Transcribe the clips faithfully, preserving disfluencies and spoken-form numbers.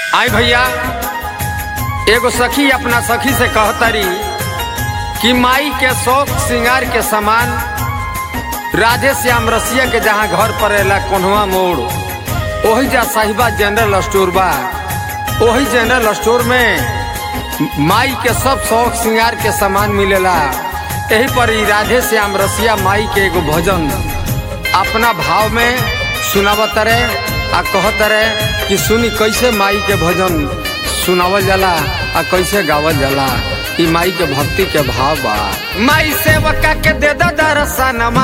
आई भैया एगो सखी अपना सखी से कहतरी कि माई के शौक श्रृंगार के समान राधे श्याम रसिया के जहाँ घर पर एला कोन्हवा मोड़ वही जा साहिबा जनरल स्टोर बा। वही जनरल स्टोर में माई के सब शौक श्रृंगार के सामान मिलेला। यही पर ही राधे श्याम रसिया माई के एगो भजन अपना भाव में सुनावत रहे आ कहत रहे कि सुनी कैसे माई के भजन सुनावल जाला आ कैसे गावल जाला। ई माई के भक्ति के भाव बा। माई सेवका के दे दा दर्शनमा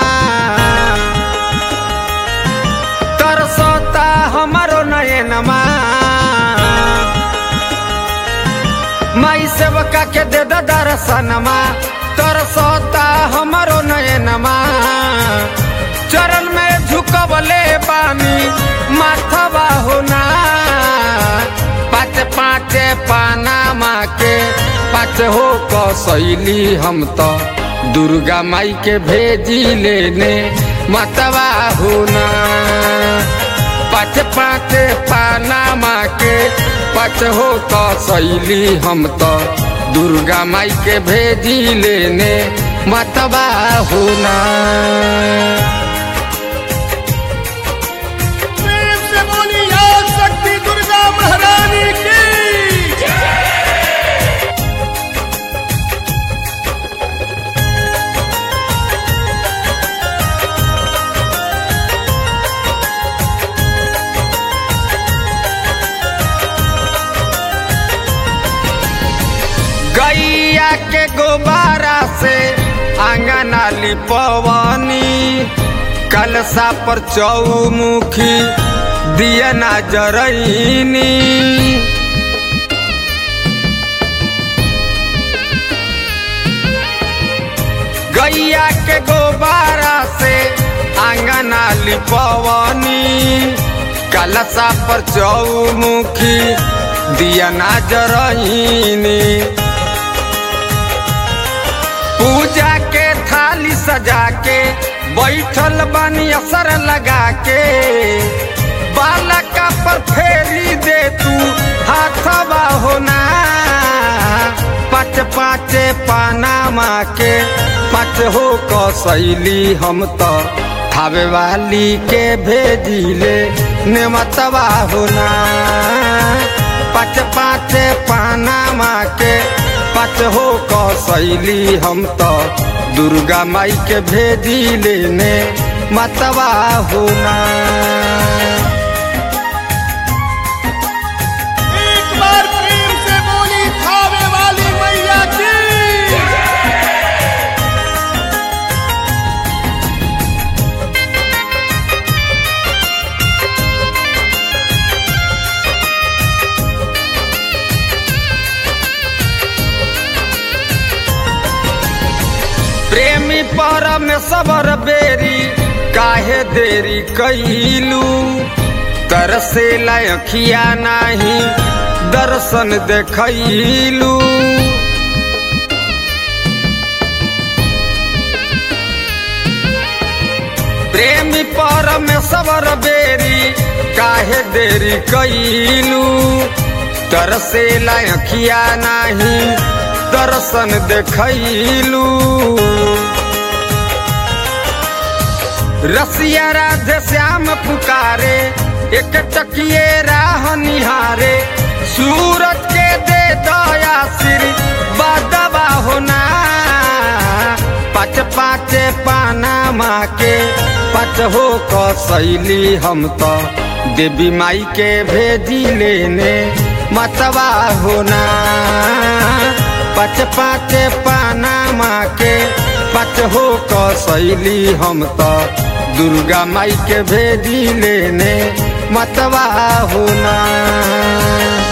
तरसता हमारो नयनमा। माई सेवका के दे दा दर्शनमा तरसता हमारो नयनमा। चरण में झुकवले बानी माथवा होना पाँच पाँच पानामा के पाँच हो कसैली हम तो दुर्गा माई के भेजी लेने मातवा होना। पाँच पाँच पानामा के पाँच हो कसैली हम तो दुर्गा माई के भेजी लेने मातवा होना। गैया के गोबारा से आंगना लिपवनी कलसा पर चौमुखी दिया ना जरईनी। गैया के गोबारा से आंगना लिपवनी कलसा पर चौमुखी दिया ना जरईनी। पूजा के थाली सजा के बैठल बानी असर लगा के बालका पर फेरी दे तू हाथवा होना। पाँच पाँच पानामा के पाँच हो कसैली हम तो थावे वाली के भेजिले नेमतवा होना। पाँच पाँच पानामा के पाँच हो कसैली हम तो दुर्गा माई के भेजी लेने मतवा होना। एक बार प्रेम से बोली थावे वाली मैया की। प्रेमी परमेश्वर बेरी काहे देरी कैलू तरसे लायखिया नाही दर्शन देखैलू। प्रेमी परमेश्वर बेरी काहे देरी कैलू तरसे लायखिया नाही दर्शन देखैलू। रसिया राधे श्याम पुकारे एक टकिए राह निहारे। सूरज के दे दया श्री बदवा होना। पाँच पाँच पानामा के पाँच हो कसैली हम तो देवी माई के भेजी लेने मतवा होना। पाँच पाँच पानामा के पाँच हो कसैली हम तो दुर्गा माई के भेजी लेने मतवा होना।